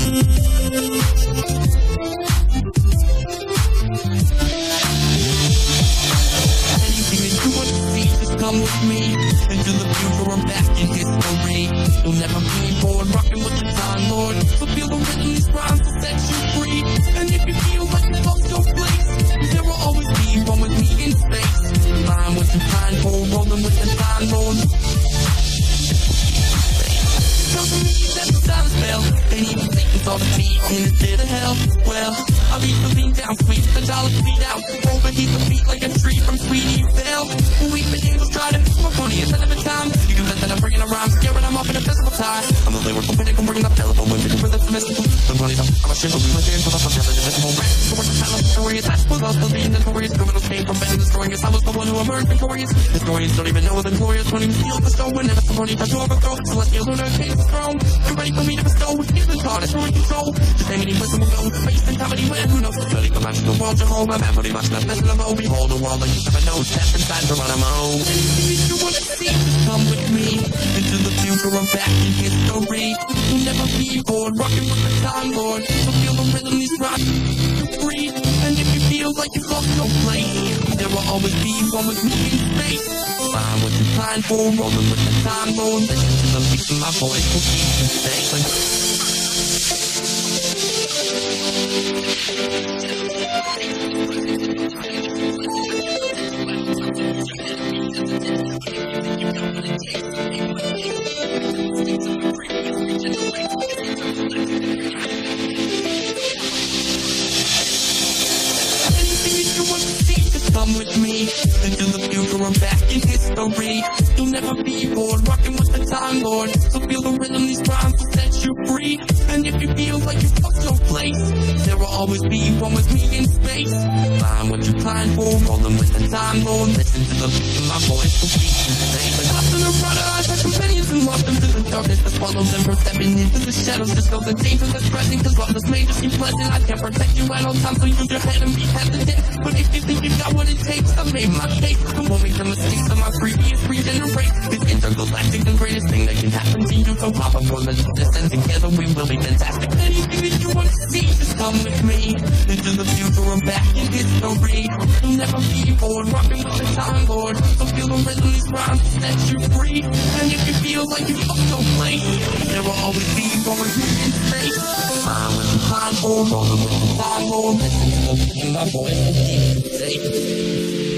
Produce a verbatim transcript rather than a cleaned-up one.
Anything that you want to see, just come with me into the future or back in history. You'll never be bored, rocking with the time lord. So feel the rhythm, these rhymes will set you free. And if you feel like they've lost your place, there will always be one with me in space. Flying with the time lord, rolling with the time lord. Tell me that the time spell, and even Satan's all the feet in the pit of hell. Well, I'll leave the lean down, sweet the dollar feet out. Overheat the beat like a tree from Sweetie Belle. We've been able to try to my funny instead of a time. You can bet that I'm bringing a rhyme, scaring I'm off in a physical tie. I'm the lyrical pinnacle, bringing up telephone when people with the mystical. The money I'm a shiver, we my jam, but I'm never divisible. The worst of talent, stories, that's what I'll still be notorious. Criminals came from bending, destroying us. I was the one who emerged victorious. Historians don't even know the glorious when he steals the stone. Whenever somebody tries to overthrow, celestial lunar case the throne. You're ready for me to bestow, he's been taught, it's throwing control. Just hang any wisdom will go to space and comedy when who knows? Study the magical world, Jehovah, memory much less messing of behold the world like you never know. Step inside Geronimo. Anything you wanna see, just come with me into the future or back in history. You'll never be bored, rocking with the time lord. So feel the rhythm, these rhymes you breathe. And if you feel like you've lost your place, there will always be one with me in space. Fine with the time for rolling with the time lord. Listen to the beat of my voice will keep you safe. Come with me into the future or back in history. You'll never be bored, rocking with the time lord. So feel the rhythm, these rhymes will set you free. And if you feel like you've lost your place, there will always be one with me in space. Find what you climb for, rolling with the time lord. Listen to the beat of my voice will keep you safe. Like lost in a rudder, I had companions and lost them to the darkness that swallows them from stepping into the shadows. Just know the danger that's present, cause love is made to seem pleasant. I can protect you at all times, so use your head and be hesitant. But if you think you got what it takes, I made my case. I won't make the mistakes of my previous regenerate. This intergalactic, the greatest thing that can happen to you. So pop up on the distance, together we will be fantastic. Anything that you want to see, just come with me into the future or back in history. You'll never be bored, rocking with the time lord. So feel the rhythm, these rhymes will set you free. And if you feel like you've lost your place, there will always be one with you in space. Fine with the time lord, rolling with the time lord. Listen to the beat of my voice will keep you safe.